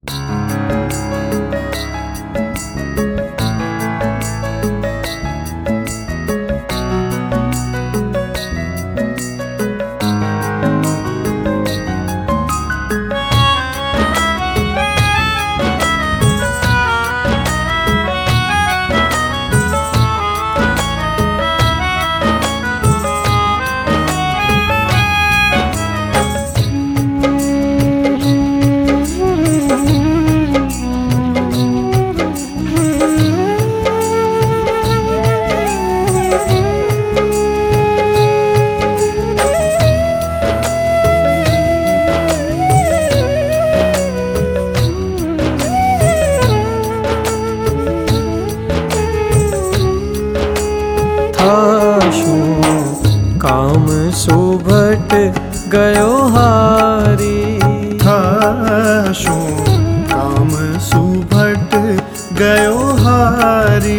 काम सुभट गयो हारी। थाशो काम सुभट गयो हारी।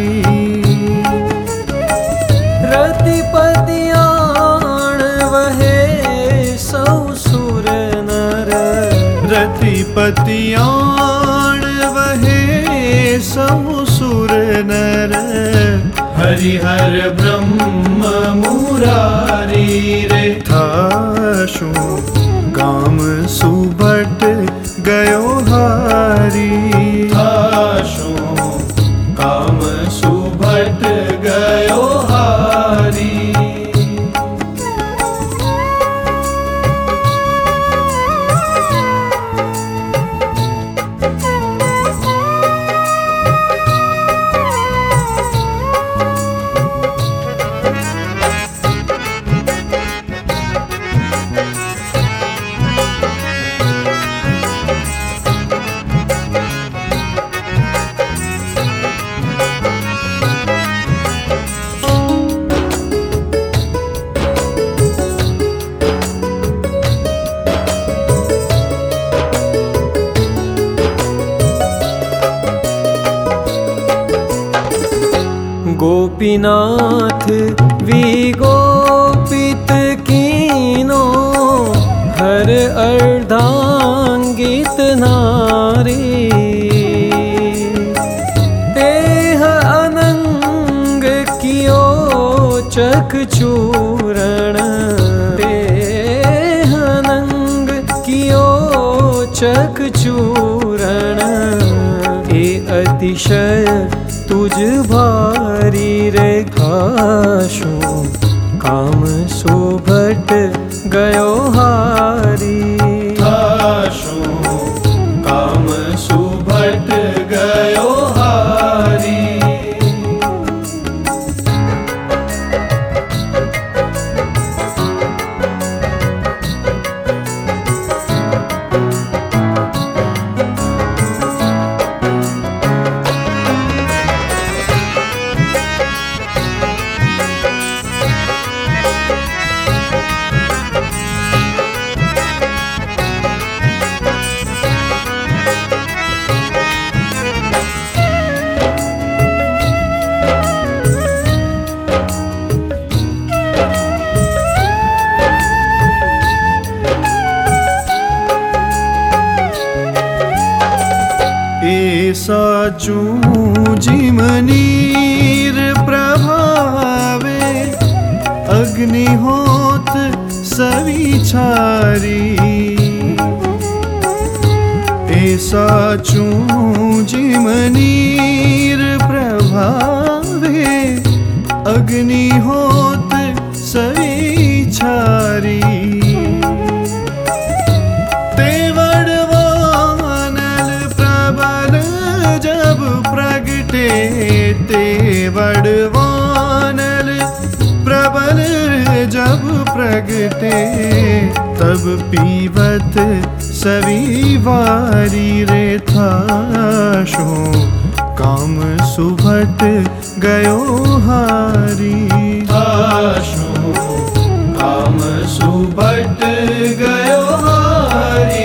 रतिपतियाण वहे सौ सुर नर। रतिपतियाण वहे सौ सुर नर। हरिहर ब्रह्म मुरारी रे। थाशो काम सुभट गयो हारी। थाशो काम सुभट गयो हारी। गोपीनाथ विगोपित कीनो। हर अर्धांगित नारी। तेह अनंग कियो चकचूरण। तेह अनंग कियो चकचूरण। ए अतिशय तुझ भारी रे। थाशो काम सुभट गयो हारी। थाशो काम सुभट गयो हारी। साचू जिमनीर प्रभावे। अग्निहोत सविचारी। साचू जिमनीर प्रभावे। अग्निहोत सविचारी। तेवड़वानल प्रबल जब प्रगटे। तब पीवत सविवारी रे। थाशो काम सुभट गयो हारी। थाशो काम सुभट गयो हारी।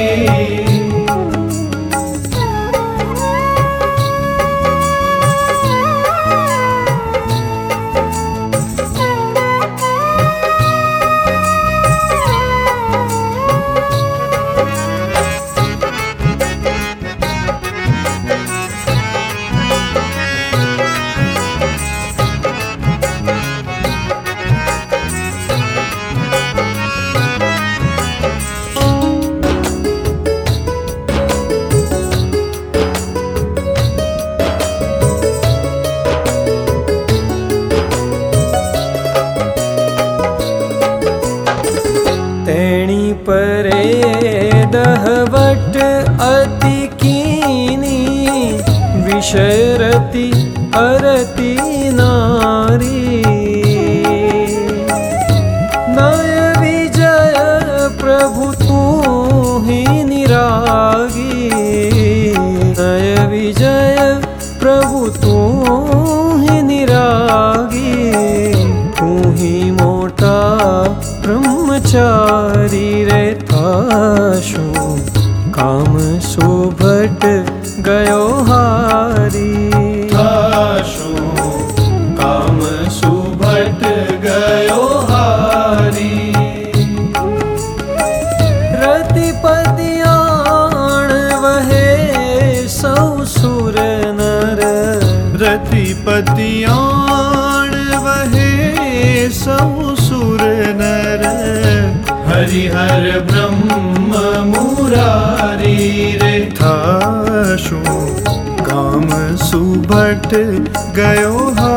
अति कीनी विषय रति अरति नारी। नय विजय प्रभु तू ही निरागी, नय विजय प्रभु तू ही निरागी। तू ही मोटा ब्रह्मचारी रे थाशो काम सुभट गयो हारी। थाशो काम सुभट गयो हारी। रतिपतियाण वहे सौ सुर नर, रतिपतियाण वहे सौ सुर नर। हरिहर ब्रह्म मुरारी रे थाशो काम सुभट गयो हारी।